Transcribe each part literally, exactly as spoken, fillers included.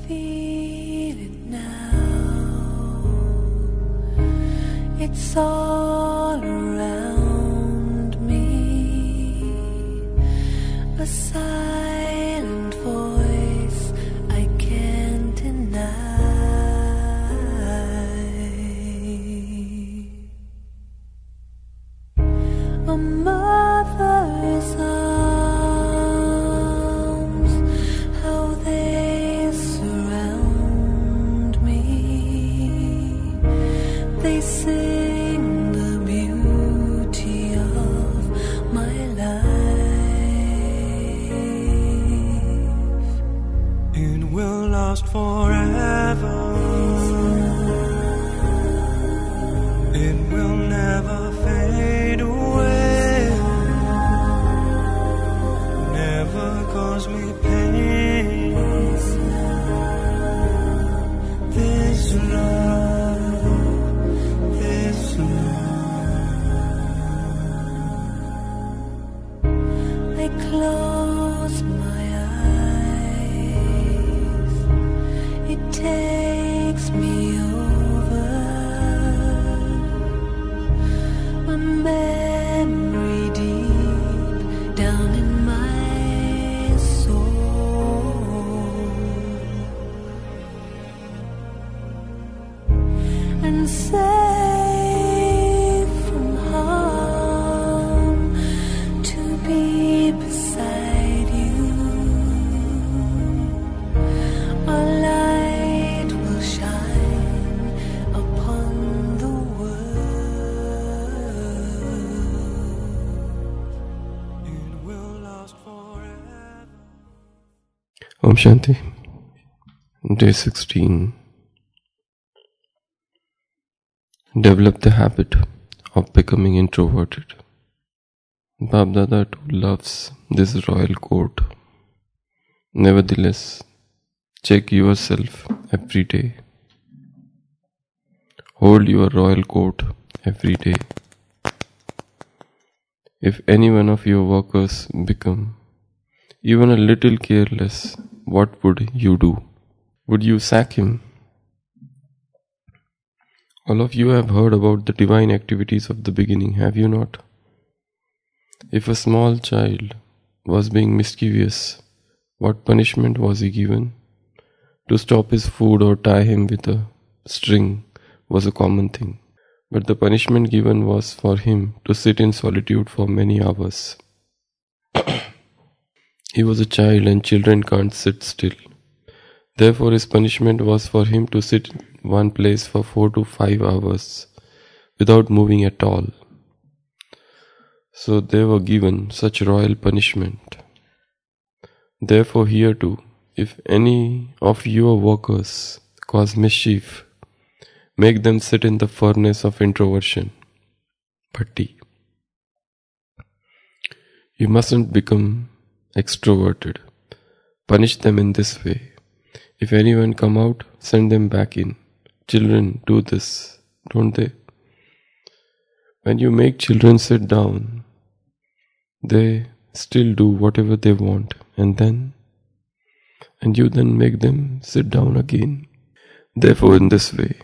feel it now. It's all around me, a silent voice I can't deny. A mother's arms, how they surround me. They sing the beauty of my life. It will last forever. It will never fade away. Never cause me pain. This love, this love. I close my eyes. It takes me over. A memory deep down in my soul, and safe from harm to be beside you. A light will shine upon the world. It will last forever. Om Shanti. Day sixteen. Develop the habit of becoming introverted. Bab-Dada too loves this royal court. Nevertheless, check yourself every day. Hold your royal court every day. If any one of your workers become even a little careless, what would you do? Would you sack him? All of you have heard about the divine activities of the beginning, have you not? If a small child was being mischievous, what punishment was he given? To stop his food or tie him with a string was a common thing. But the punishment given was for him to sit in solitude for many hours. He was a child and children can't sit still. Therefore his punishment was for him to sit in one place for four to five hours without moving at all. So they were given such royal punishment. Therefore here too, if any of your workers cause mischief, make them sit in the furnace of introversion, bhatti. You mustn't become extroverted. Punish them in this way. If anyone come out, send them back in. Children do this, don't they? When you make children sit down, they still do whatever they want, and then, and you then make them sit down again. Therefore, in this way,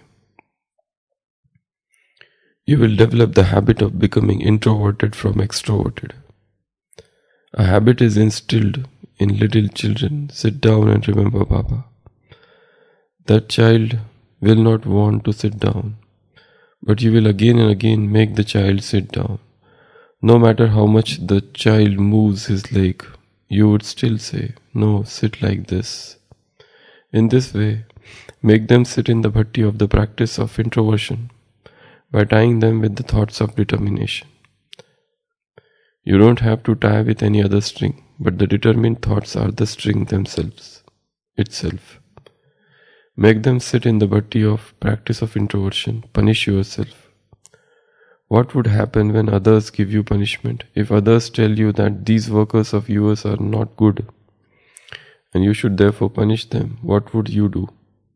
you will develop the habit of becoming introverted from extroverted. A habit is instilled in little children. Sit down and remember Baba. That child will not want to sit down, but you will again and again make the child sit down. No matter how much the child moves his leg, you would still say, no, sit like this. In this way, make them sit in the bhatti of the practice of introversion by tying them with the thoughts of determination. You don't have to tie with any other string, but the determined thoughts are the string themselves, itself. Make them sit in the bhatti of practice of introversion. Punish yourself. What would happen when others give you punishment? If others tell you that these workers of yours are not good, and you should therefore punish them, what would you do?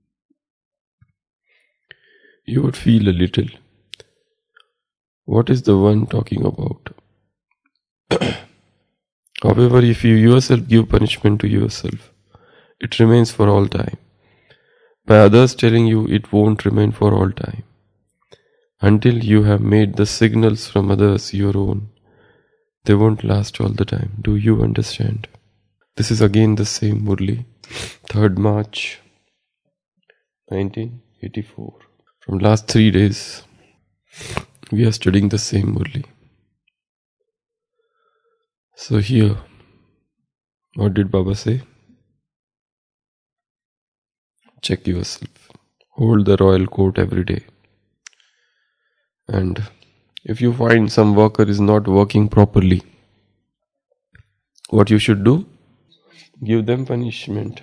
You would feel a little. What is the one talking about? However, if you yourself give punishment to yourself, it remains for all time. by others telling you it won't remain for all time, until you have made the signals from others your own. They won't last all the time. Do you understand? This is again the same Murli, third March nineteen eighty-four. From last three days, we are studying the same Murli. So here, what did Baba say? Check yourself. Hold the royal court every day. And if you find some worker is not working properly, what you should do? Give them punishment.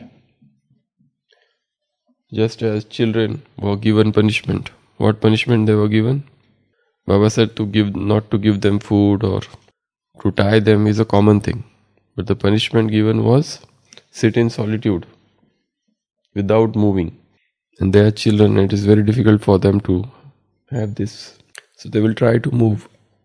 Just as children were given punishment. What punishment they were given? Baba said to give, not to give them food or to tie them is a common thing. But the punishment given was sit in solitude without moving. And they are children and it is very difficult for them to have this. So they will try to move.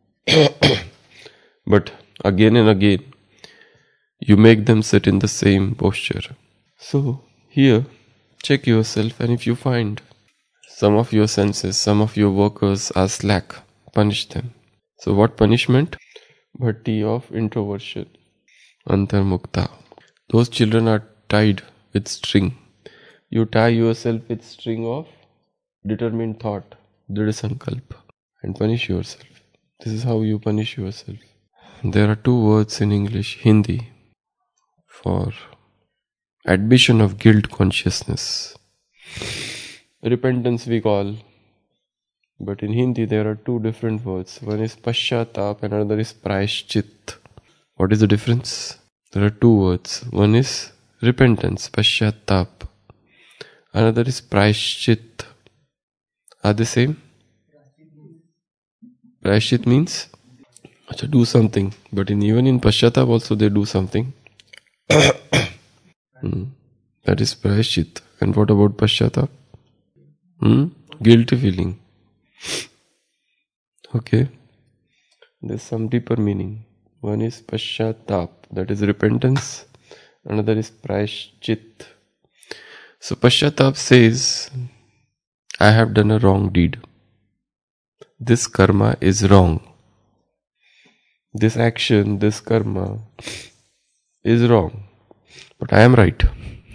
But again and again, you make them sit in the same posture. So here, check yourself, and if you find some of your senses, some of your workers are slack, punish them. So what punishment? Bhatti of introversion. Antarmukta. Those children are tied with string. You tie yourself with string of determined thought, Dridha and punish yourself. This is how you punish yourself. There are two words in English, Hindi, for admission of guilt consciousness. Repentance we call, but in Hindi there are two different words. One is Paschatap and another is Prayashchit. What is the difference? There are two words. One is repentance, Paschatap. Another is Prayashchit. Are they same? Prayashchit means to do something, but in even in Paschatap also they do something. hmm. That is Prayashchit. And what about Paschatap? Hmm? Guilty feeling. Okay. There's some deeper meaning. One is Paschatap, that is repentance. Another is Prayashchit. So Paschatap says, I have done a wrong deed. This karma is wrong. This action, this karma is wrong. But I am right.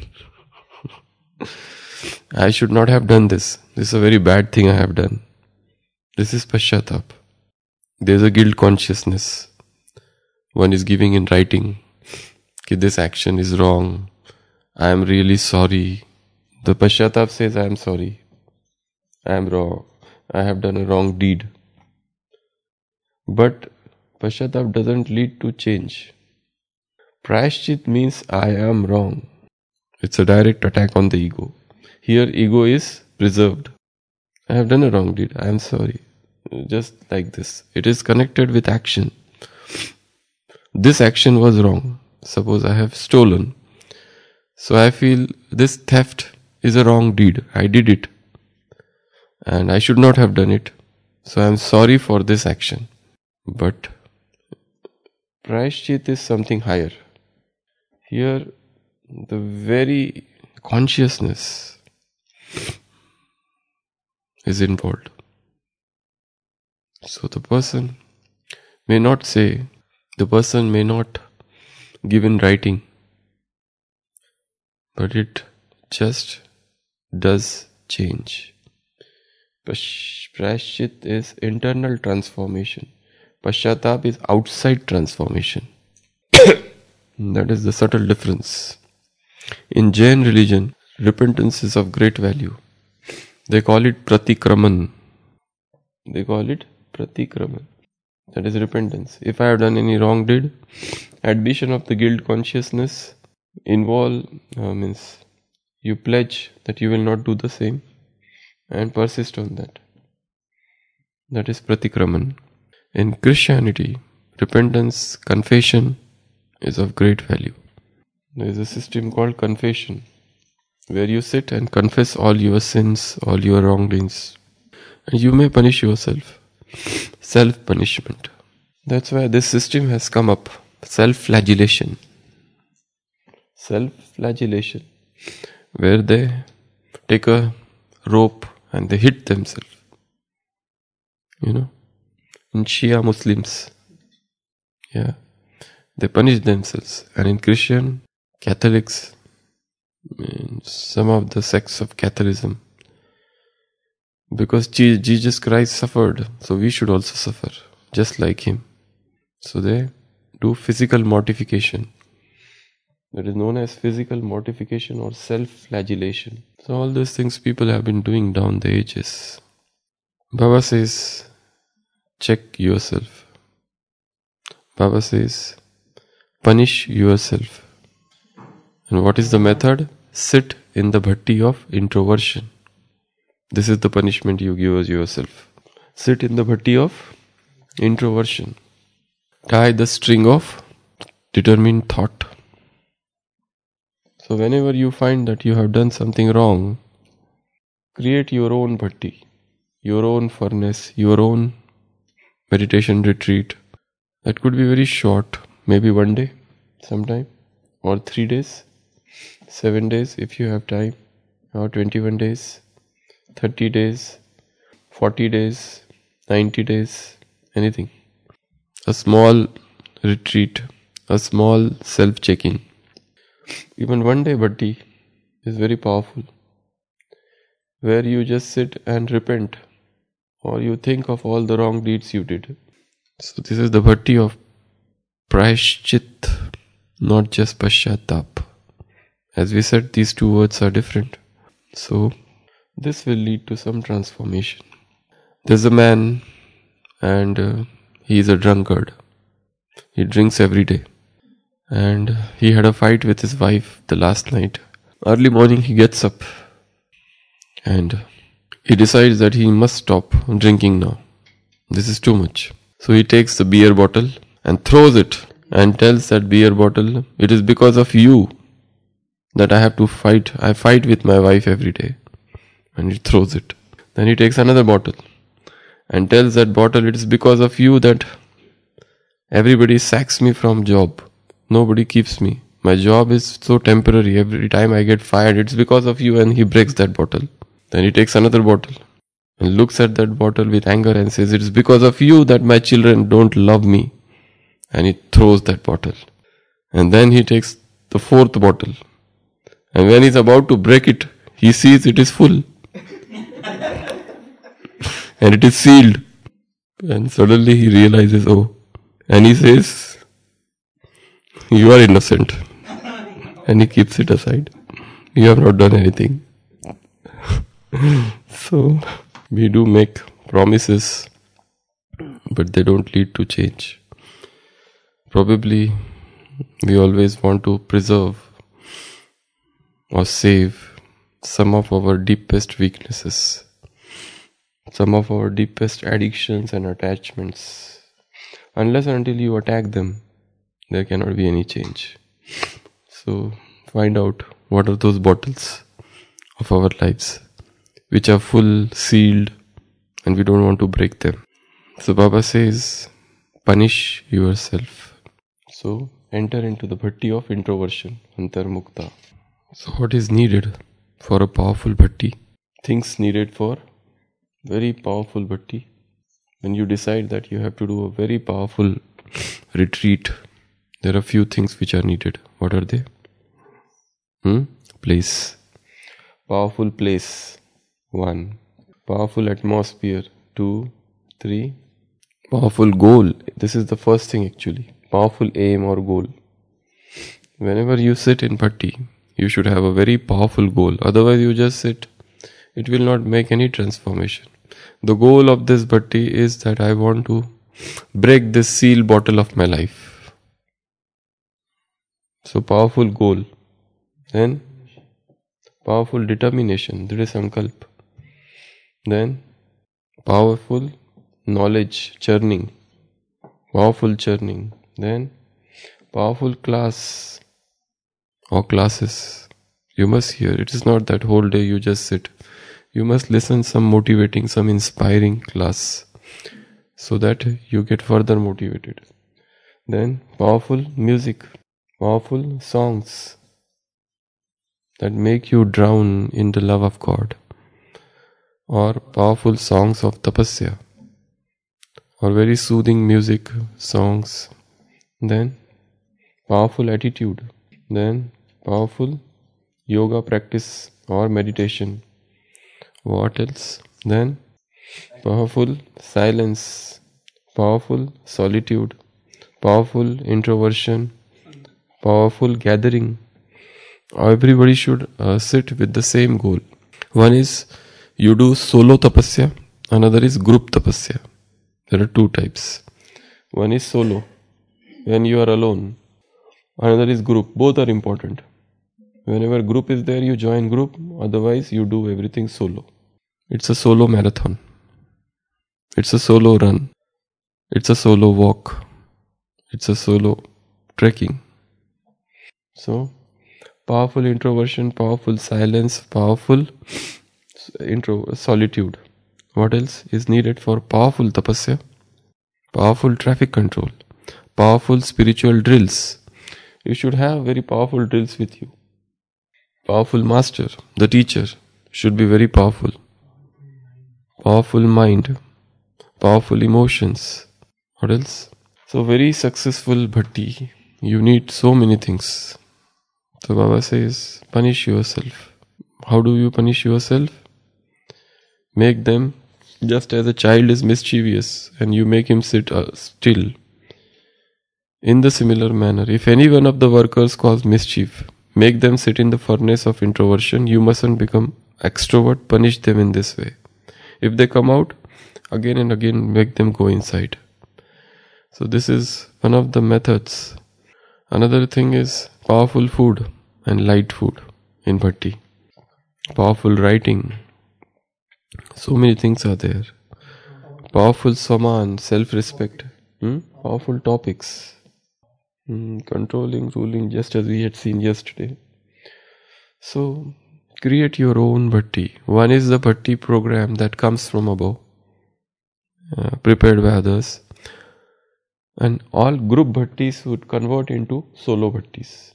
I should not have done this. This is a very bad thing I have done. This is Paschatap. There is a guilt consciousness. One is giving in writing, okay, this action is wrong. I am really sorry. The Paschatap says, I am sorry. I am wrong. I have done a wrong deed. But Paschatap doesn't lead to change. Prayashchit means I am wrong. It's a direct attack on the ego. Here ego is preserved. I have done a wrong deed. I am sorry. Just like this. It is connected with action. This action was wrong. Suppose I have stolen. So I feel this theft is a wrong deed. I did it. And I should not have done it. So I am sorry for this action. But Prayashchit is something higher. Here the very consciousness is involved. So the person may not say, the person may not give in writing, but it just does change. Prayashchit is internal transformation. Paschatap is outside transformation. That is the subtle difference. In Jain religion, repentance is of great value. They call it pratikraman. They call it pratikraman. That is repentance. If I have done any wrong deed, admission of the guilt consciousness involve uh, means you pledge that you will not do the same and persist on that. That is pratikraman. In Christianity, repentance, confession is of great value. There is a system called confession, where you sit and confess all your sins, all your wrongdoings. And you may punish yourself. Self-punishment. That's why this system has come up. Self-flagellation. Self-flagellation. Where they take a rope and they hit themselves. You know, in Shia Muslims, yeah, they punish themselves. And in Christian, Catholics, in some of the sects of Catholicism, because Je- Jesus Christ suffered, so we should also suffer, just like Him. So they do physical mortification. That is known as physical mortification or self-flagellation. So all these things people have been doing down the ages. Baba says, check yourself. Baba says, punish yourself. And what is the method? Sit in the bhatti of introversion. This is the punishment you give yourself. Sit in the bhatti of introversion. Tie the string of determined thought. So whenever you find that you have done something wrong, create your own bhatti, your own furnace, your own meditation retreat. That could be very short, maybe one day, sometime, or three days, seven days if you have time, or twenty-one days, thirty days, forty days, ninety days, anything. A small retreat, a small self-checking. Even one day bhatti is very powerful, where you just sit and repent, or you think of all the wrong deeds you did. So this is the bhatti of prayashchit, not just paschatap. As we said, these two words are different. So this will lead to some transformation. There's a man and uh, he is a drunkard. He drinks every day. And he had a fight with his wife the last night. Early morning he gets up and he decides that he must stop drinking now. This is too much. So he takes the beer bottle and throws it and tells that beer bottle, it is because of you that I have to fight. I fight with my wife every day. And he throws it. Then he takes another bottle and tells that bottle, it is because of you that everybody sacks me from job. Nobody keeps me. My job is so temporary. Every time I get fired, it's because of you. And he breaks that bottle. Then he takes another bottle and looks at that bottle with anger and says, it is because of you that my children don't love me. And he throws that bottle. And then he takes the fourth bottle. And when he's about to break it, he sees it is full. And it is sealed. And suddenly he realizes, oh. And he says, you are innocent. And he keeps it aside. You have not done anything. So, we do make promises, but they don't lead to change. Probably, we always want to preserve or save some of our deepest weaknesses, some of our deepest addictions and attachments. Unless and until you attack them, there cannot be any change. So find out what are those bottles of our lives which are full, sealed, and we don't want to break them. So Baba says, punish yourself. So enter into the bhatti of introversion, antarmukta. So what is needed for a powerful bhatti? Things needed for very powerful bhatti. When you decide that you have to do a very powerful retreat, there are few things which are needed. What are they? Hmm? Place. Powerful place. One. Powerful atmosphere. Two. Three. Powerful goal. This is the first thing actually. Powerful aim or goal. Whenever you sit in bhatti, you should have a very powerful goal. Otherwise you just sit. It will not make any transformation. The goal of this bhatti is that I want to break this seal bottle of my life. So powerful goal. Then powerful determination. Dhrida sankalp. Then powerful knowledge, churning. Powerful churning. Then powerful class or classes. You must hear. It is not that whole day you just sit. You must listen some motivating, some inspiring class so that you get further motivated. Then powerful music, powerful songs. that make you drown in the love of God, or powerful songs of tapasya, or very soothing music, songs, then powerful attitude, then powerful yoga practice or meditation. What else? Then powerful silence, powerful solitude, powerful introversion, powerful gathering. Everybody should uh, sit with the same goal. One is you do solo tapasya, another is group tapasya. There are two types. One is solo, when you are alone. Another is group. Both are important. Whenever group is there, you join group. Otherwise, you do everything solo. It's a solo marathon. It's a solo run. It's a solo walk. It's a solo trekking. So, powerful introversion, powerful silence, powerful intro solitude. What else is needed for powerful tapasya? Powerful traffic control, powerful spiritual drills. You should have very powerful drills with you. Powerful master, the teacher, should be very powerful. Powerful mind, powerful emotions. What else? So very successful bhakti, you need so many things. So Baba says, punish yourself. How do you punish yourself? Make them, just as a child is mischievous and you make him sit uh, still. In the similar manner, if any one of the workers cause mischief, make them sit in the furnace of introversion. You mustn't become extrovert, punish them in this way. If they come out, again and again make them go inside. So this is one of the methods. Another thing is powerful food and light food in bhakti. Powerful writing. So many things are there. Powerful saman, self-respect. Hmm? Powerful topics. Hmm, controlling, ruling, just as we had seen yesterday. So, create your own bhakti. One is the bhakti program that comes from above, uh, prepared by others. And all group bhaktis would convert into solo bhaktis.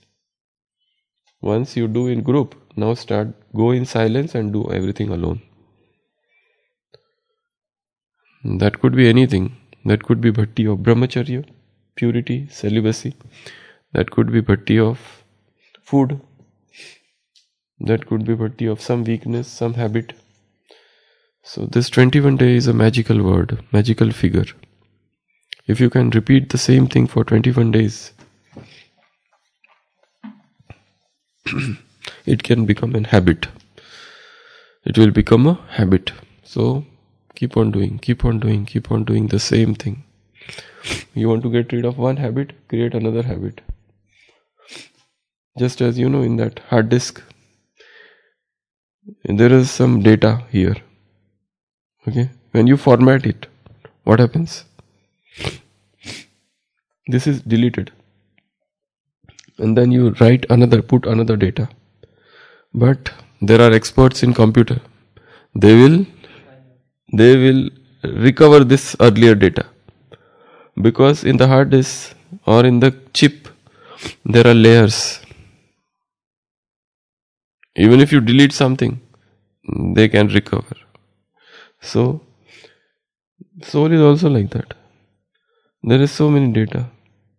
Once you do in group, now start, go in silence and do everything alone. That could be anything. That could be bhakti of brahmacharya, purity, celibacy. That could be bhakti of food. That could be bhakti of some weakness, some habit. So this twenty-one day is a magical word, magical figure. If you can repeat the same thing for twenty-one days, it can become an habit. It will become a habit. So keep on doing, keep on doing, keep on doing the same thing. You want to get rid of one habit, create another habit. Just as you know, in that hard disk, there is some data here. Okay, when you format it, what happens? This is deleted. And then you write another, put another data. But there are experts in computer. They will, they will recover this earlier data. Because in the hard disk or in the chip, there are layers. Even if you delete something, they can recover. So, soul is also like that. There is so many data.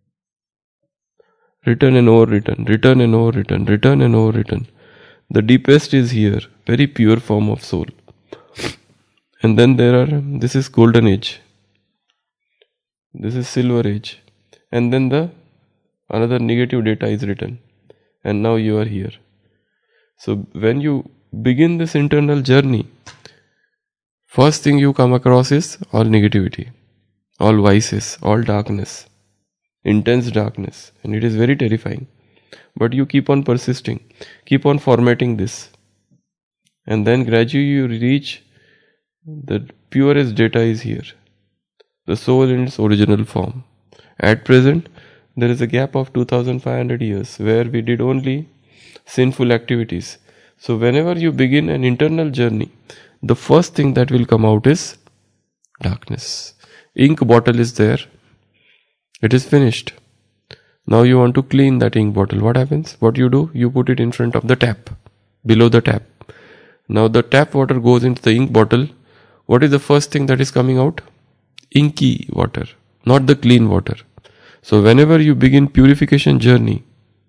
Written and overwritten, written and overwritten, written and overwritten. The deepest is here, very pure form of soul. And then there are, this is golden age. This is silver age. And then the another negative data is written. And now you are here. So when you begin this internal journey, first thing you come across is all negativity, all vices, all darkness, intense darkness. And it is very terrifying. But you keep on persisting, keep on formatting this. And then gradually you reach the purest data is here. The soul in its original form. At present, there is a gap of two thousand five hundred years where we did only sinful activities. So whenever you begin an internal journey, the first thing that will come out is darkness. Ink bottle is there. It is finished. Now you want to clean that ink bottle. What happens? What you do? You put it in front of the tap. below the tap. Now the tap water goes into the ink bottle. What is the first thing that is coming out? Inky water, not the clean water. So whenever you begin purification journey,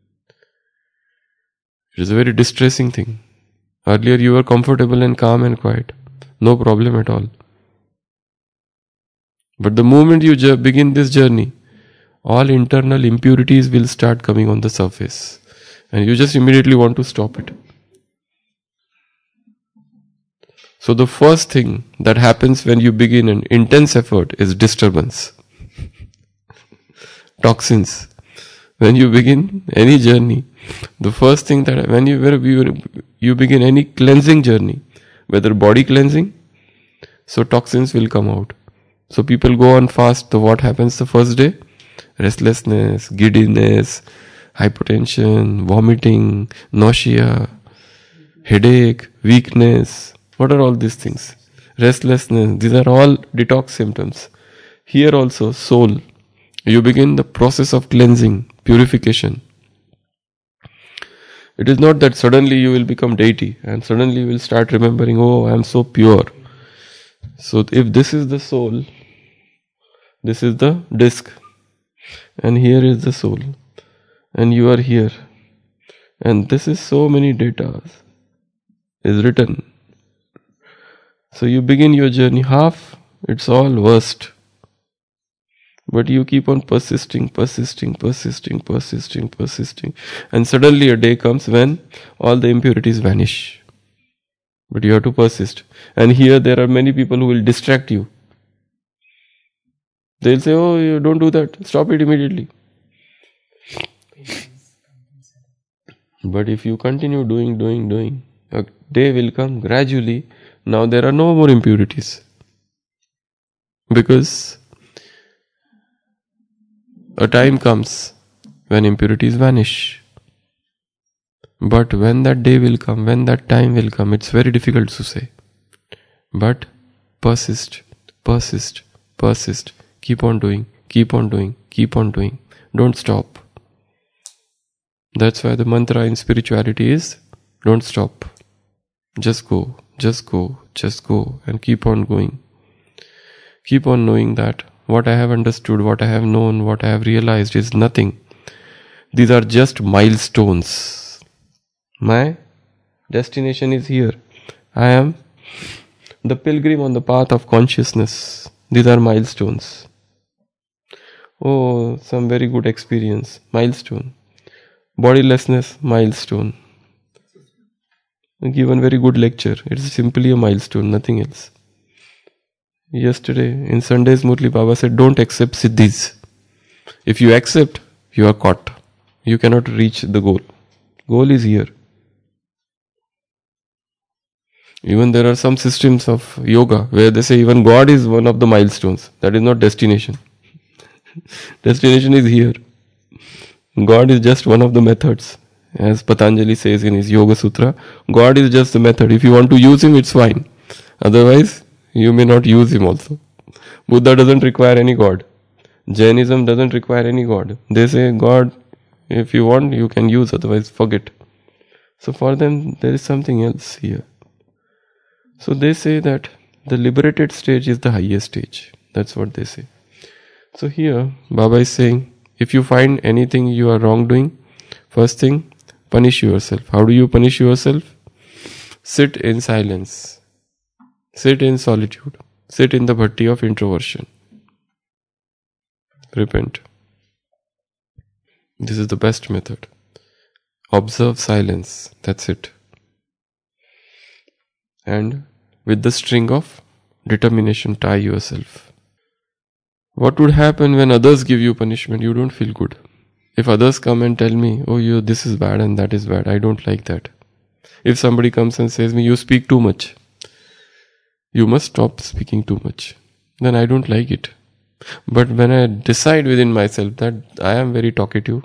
it is a very distressing thing. Earlier you were comfortable and calm and quiet. No problem at all. But the moment you ju- begin this journey, all internal impurities will start coming on the surface. And you just immediately want to stop it. So the first thing that happens when you begin an intense effort is disturbance. Toxins. When you begin any journey, the first thing that when you when you, you begin any cleansing journey, whether body cleansing, so toxins will come out. So people go on fast. So what happens the first day? Restlessness, giddiness, hypotension, vomiting, nausea, headache, weakness. What are all these things? Restlessness. These are all detox symptoms. Here also, soul. You begin the process of cleansing, purification. It is not that suddenly you will become deity and suddenly you will start remembering, oh, I am so pure. So if this is the soul, this is the disc, and here is the soul, and you are here, and this is so many data is written. So you begin your journey, half, it's all worst. But you keep on persisting, persisting, persisting, persisting, persisting. And suddenly a day comes when all the impurities vanish. But you have to persist. And here there are many people who will distract you. They'll say, oh, you don't do that. Stop it immediately. But if you continue doing, doing, doing, a day will come gradually. Now there are no more impurities. Because a time comes when impurities vanish. But when that day will come, when that time will come, it's very difficult to say. But persist, persist, persist. Keep on doing, keep on doing, keep on doing. Don't stop. That's why the mantra in spirituality is, don't stop. Just go, just go, just go, and keep on going. Keep on knowing that what I have understood, what I have known, what I have realized is nothing. These are just milestones. My destination is here. I am the pilgrim on the path of consciousness. These are milestones. Oh, some very good experience. Milestone. Bodilessness, milestone. Given very good lecture. It is simply a milestone, nothing else. Yesterday in Sunday's Murli, Baba said, don't accept siddhis. If you accept, you are caught. You cannot reach the goal. Goal is here. Even there are some systems of yoga where they say even God is one of the milestones. That is not destination. Destination is here. God is just one of the methods. As Patanjali says in his Yoga Sutra, God is just the method. If you want to use him, it's fine. Otherwise, you may not use him also. Buddha doesn't require any God. Jainism doesn't require any God. They say God, if you want, you can use, otherwise forget. So for them, there is something else here. So they say that the liberated stage is the highest stage. That's what they say. So here, Baba is saying, if you find anything you are wrong doing, first thing, punish yourself. How do you punish yourself? Sit in silence. Sit in solitude. Sit in the bhatti of introversion. Repent. This is the best method. Observe silence. That's it. And with the string of determination, tie yourself. What would happen when others give you punishment? You don't feel good. If others come and tell me, oh, you, this is bad and that is bad, I don't like that. If somebody comes and says me, you speak too much, you must stop speaking too much, then I don't like it. But when I decide within myself that I am very talkative,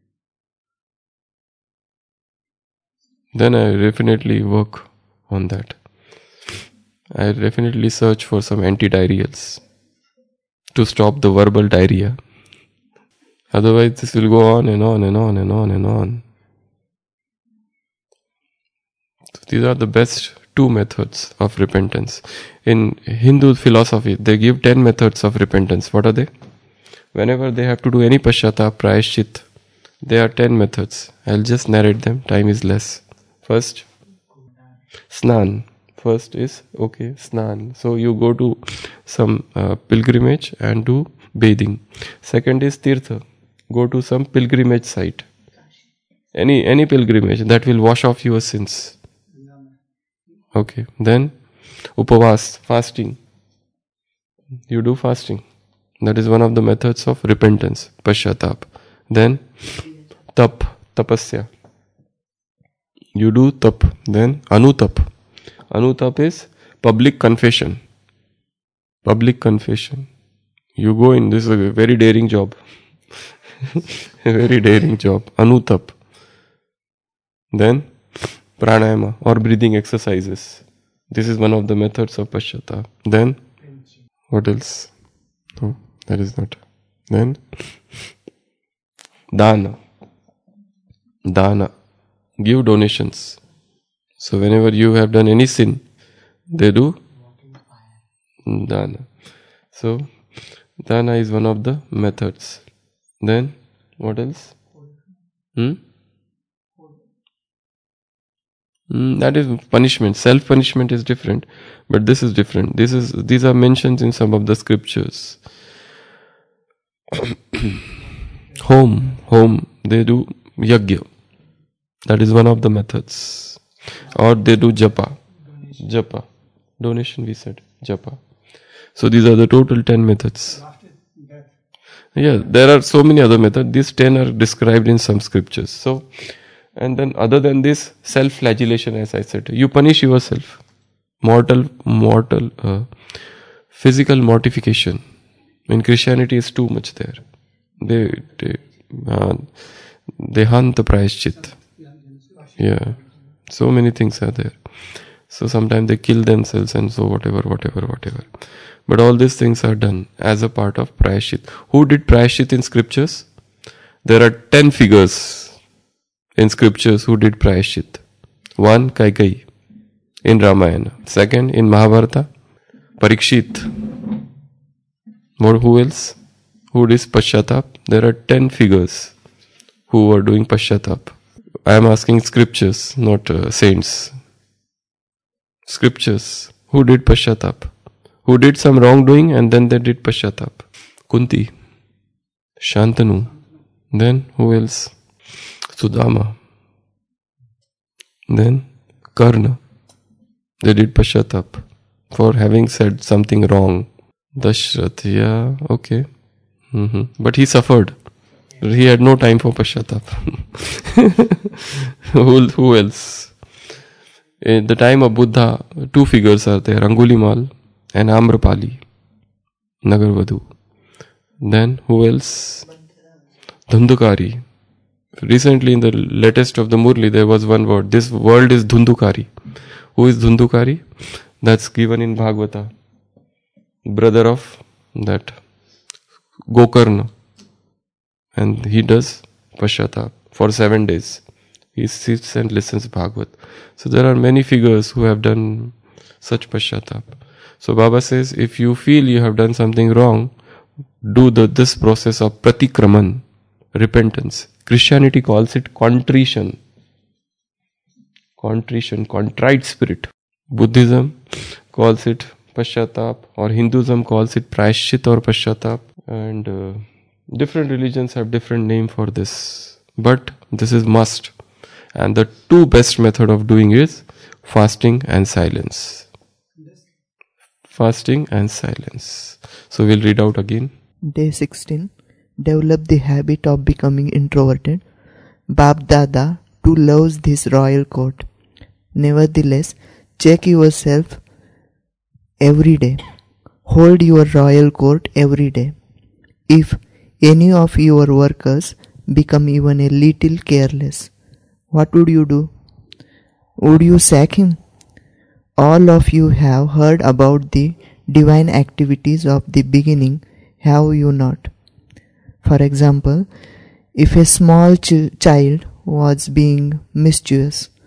then I definitely work on that. I definitely search for some antidiarrheals to stop the verbal diarrhea. Otherwise this will go on and on and on and on and on. So these are the best two methods of repentance. In Hindu philosophy, they give ten methods of repentance. What are they? Whenever they have to do any pashyata, prayashchit, there are ten methods. I'll just narrate them. Time is less. First, snan. First is, okay, snan. So you go to some uh, pilgrimage and do bathing. Second is tirtha. Go to some pilgrimage site. Any any pilgrimage that will wash off your sins. Okay. Then upavas, fasting. You do fasting. That is one of the methods of repentance, pashyatap. Then tap, tapasya. You do tap. Then anutap. Anutap is public confession. Public confession. You go in, this is a very daring job. A very daring job. Anutap. Then pranayama or breathing exercises. This is one of the methods of pashyatap. Then what else? No, that is not. Then dana. Dana. Give donations. So whenever you have done any sin, they do dana. So dana is one of the methods. Then what else? Hmm? Mm, that is punishment. Self-punishment is different, but this is different. This is these are mentioned in some of the scriptures. home, home. They do yajna. That is one of the methods. Or they do japa. Japa. Donation we said. Japa. So these are the total ten methods. Yeah, there are so many other methods. These ten are described in some scriptures. So, and then other than this, self-flagellation, as I said, you punish yourself. Mortal, mortal, uh, physical mortification. In Christianity is too much there. They, they, uh, they hunt the prayashchit. Yeah. So many things are there. So sometimes they kill themselves and so whatever, whatever, whatever. But all these things are done as a part of prayashchit. Who did prayashchit in scriptures? There are ten figures in scriptures who did prayashchit. One, Kaikeyi in Ramayana. Second, in Mahabharata, Parikshit. More, who else? Who did pashyatap? There are ten figures who are doing pashyatap. I am asking scriptures, not uh, saints. Scriptures. Who did pashyatap? Who did some wrongdoing and then they did pashyatap? Kunti, Shantanu. Then who else? Sudama. Then Karna. They did pashyatap for having said something wrong. Dashrath, yeah, okay. Mm-hmm. But he suffered. He had no time for pashyatap. who, who else? In the time of Buddha, two figures are there, Angulimal and Amrapali, Nagarvadhu. Then who else? Dhundukari. Recently in the latest of the Murli, there was one word. This world is Dhundukari. Who is Dhundukari? That's given in Bhagavata. Brother of that Gokarna. And he does pashyatap for seven days. He sits and listens Bhagavat. So there are many figures who have done such pashyatap. So Baba says, if you feel you have done something wrong, do the this process of pratikraman, repentance. Christianity calls it contrition. Contrition, contrite spirit. Buddhism calls it pashyatap, or Hinduism calls it prayashchit or pashyatap. And uh, different religions have different name for this. But this is must. And the two best method of doing is fasting and silence. Fasting and silence. So we'll read out again. Day sixteen. Develop the habit of becoming introverted. Bap Dada too loves this royal court. Nevertheless, check yourself every day. Hold your royal court every day. If any of your workers become even a little careless, what would you do? Would you sack him? All of you have heard about the divine activities of the beginning, have you not? For example, if a small ch- child was being mischievous,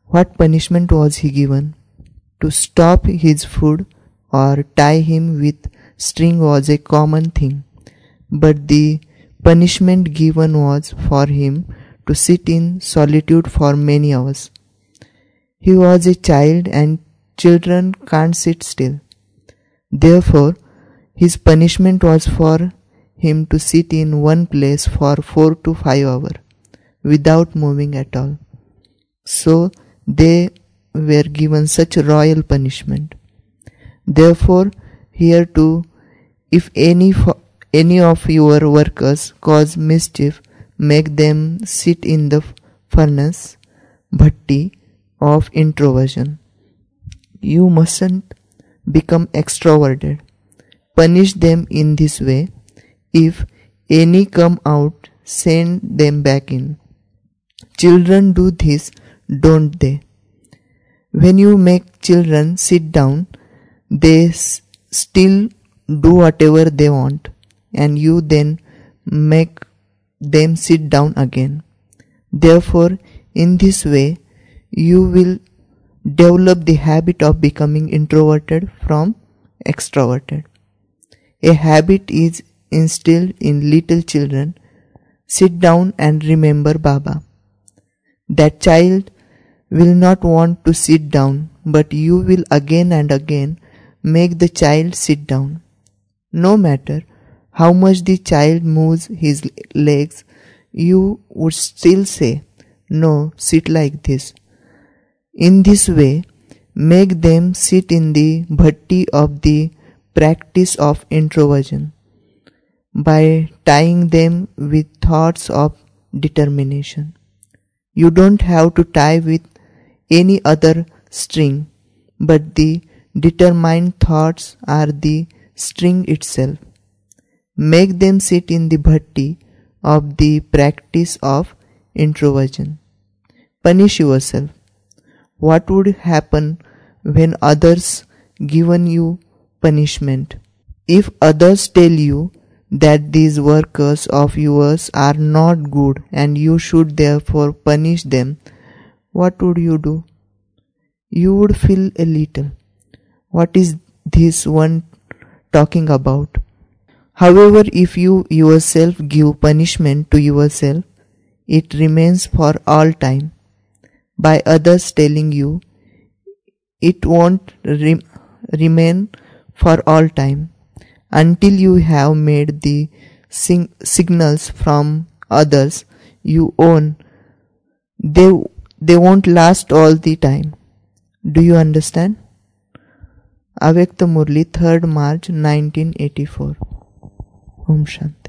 What punishment was he given? To stop his food or tie him with string was a common thing, but the punishment given was for him to sit in solitude for many hours. He was a child and children can't sit still. Therefore, his punishment was for him to sit in one place for four to five hours without moving at all. So they were given such royal punishment. Therefore, here too, if any any of your workers cause mischief, make them sit in the furnace, bhatti, of introversion. You mustn't become extroverted. Punish them in this way. If any come out, send them back in. Children do this, don't they? When you make children sit down, they s- still do whatever they want, and you then make them sit down again. Therefore, in this way, you will develop the habit of becoming introverted from extroverted. A habit is instilled in little children. Sit down and remember Baba. That child will not want to sit down, but you will again and again make the child sit down. No matter how much the child moves his legs, you would still say, "No, sit like this." In this way, make them sit in the bhatti of the practice of introversion by tying them with thoughts of determination. You don't have to tie with any other string, but the determined thoughts are the string itself. Make them sit in the bhatti of the practice of introversion. Punish yourself. What would happen when others given you punishment? If others tell you that these workers of yours are not good and you should therefore punish them, what would you do? You would feel a little, what is this one talking about? However, if you yourself give punishment to yourself, it remains for all time. By others telling you, it won't re- remain for all time. Until you have made the sing- signals from others you own, they, they won't last all the time. Do you understand? Avyakta Murli, third March nineteen eighty-four. Om Shanti.